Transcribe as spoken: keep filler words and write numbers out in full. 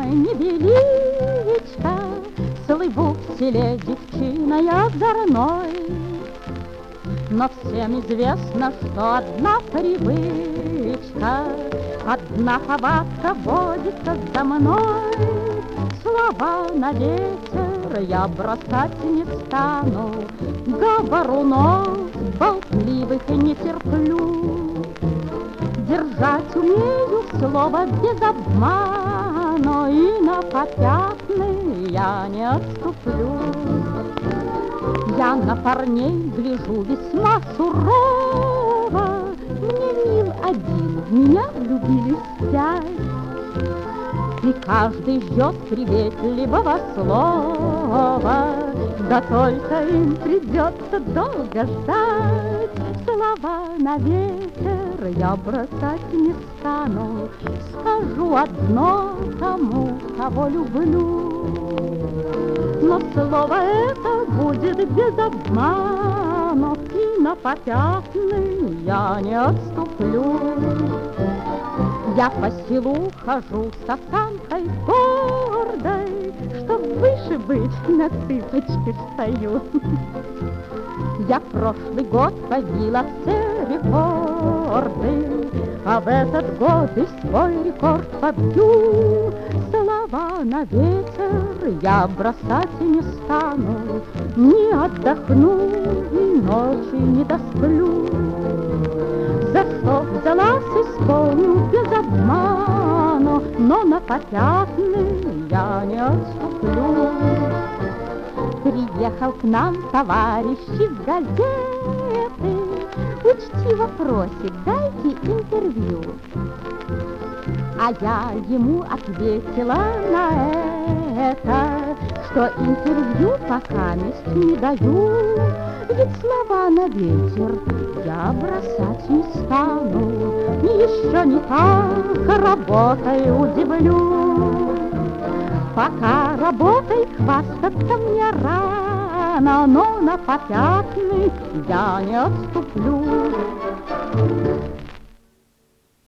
невеличка, слыву в селе девчиной озорной. Но всем известно, что одна привычка, одна повадка водится за мной. Слова на ветер я бросать не стану, говорунов болтливых не терплю. Держать умею слово без обмана, и на попятный я не отступлю. Я на парней гляжу весьма сурово, мне мил один, в меня влюбились пять. И каждый ждет приветливого слова, да только им придется долго ждать. Слова на ветер я бросать не стану, скажу одно тому, кого люблю. Но слово это будет без обмана, и на попятный я не отступлю. Я по селу хожу с осанкой гордой, чтоб выше быть, на цыпочки встаю. Я прошлый год побила все рекорды, а в этот год и свой рекорд побью. Слова на ветер я бросать не стану, не отдохну и ночи не досплю. За что взялась, исполню без обмана, но на попятный я не отступлю. Приехал к нам товарищ из газеты, учтиво просит, дайте интервью. А я ему ответила на это, что интервью пока не даю. Ведь слова на ветер я бросать не стану, еще не так работой удивлю. Пока работой хвастаться мне рано, но на попятный я не отступлю.